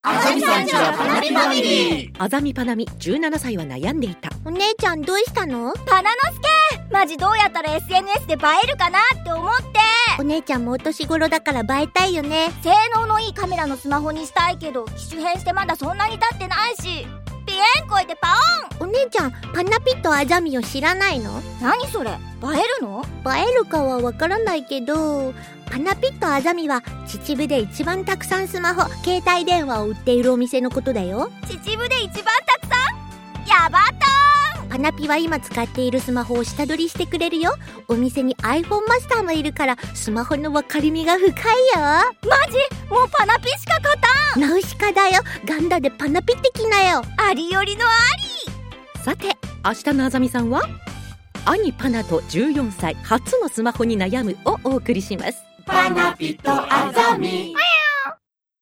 あざみさんちはパナミファミリー。 あざみパナミ17歳は悩んでいた。 お姉ちゃんどうしたの？ パナノスケ、マジどうやったら SNS で映えるかなって思って。 お姉ちゃんもお年頃だから映えたいよね。 性能のいいカメラのスマホにしたいけど、機種変してまだそんなに経ってないし。ピエン超えてパオン。 お姉ちゃんパナピとアザミを知らないの？ 何それ、映えるの？ 映えるかはわからないけど、パナピとアザミは秩父で一番たくさんスマホ、携帯電話を売っているお店のことだよ。 秩父で一番たくさん？やばとーん。 パナピは今使っているスマホを下取りしてくれるよ。お店に iPhone マスターもいるからスマホの分かりみが深いよ。 マジ？もうパナピしか勝たん。 ナウシカだよ。ガンダでパナピってきなよ。 ありよりのあり。さて明日のあざみさんは兄パナと14歳初のスマホに悩むをお送りします。 パナピとあざみ。